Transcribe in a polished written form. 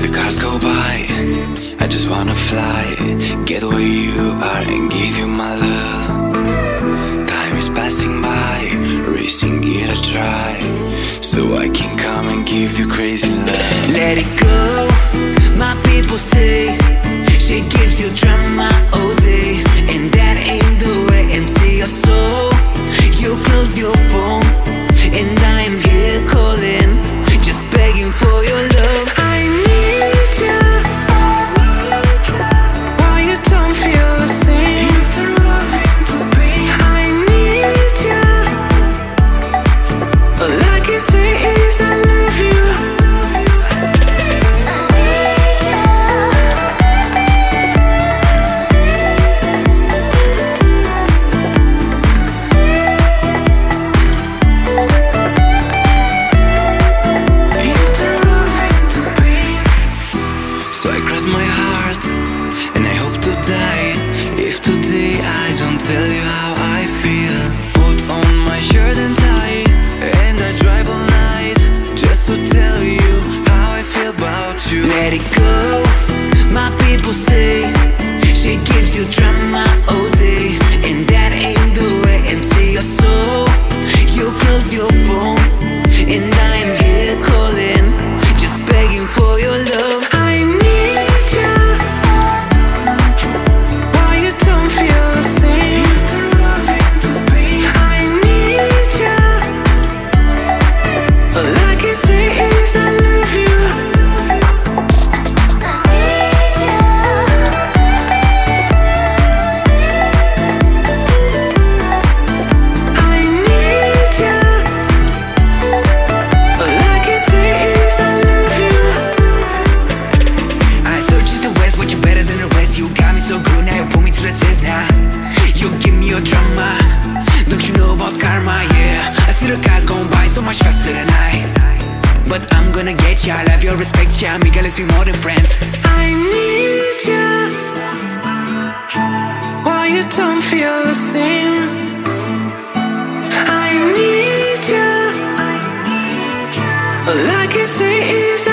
the cars go by, I just wanna fly, get where you are and give you my love. Time is passing by, racing it a try, so I can come and give you crazy love. Let it go, my people say she gives you drama all day, and that ain't the way. Empty your soul, you close your phone, and I'm here calling, just begging for your love. I need you. Why you don't feel the same? I need you. All I can say is I love you. So I cross my heart, and I hope to die if today I don't tell you how I feel. Put on my shirt and tie, and I drive all night just to tell you how I feel about you. Let it go, my people say she gives you drama all day, and that ain't the way. Empty your soul, you close your phone, and I'm here calling, just begging for your love. I need you. Why you don't feel the same? I need you. All I can say is I love you. I need you. All I can say is I love you. I so just the west, but you better than the rest. You got me so good, now you put me to the test now. You give me your drama, don't you know about karma, yeah. I see the guys going by so much faster than I, but I'm gonna get ya, I love your respect, yeah. Amiga, let's be more than friends. I need ya. Why you don't feel the same? I need ya. All I can say is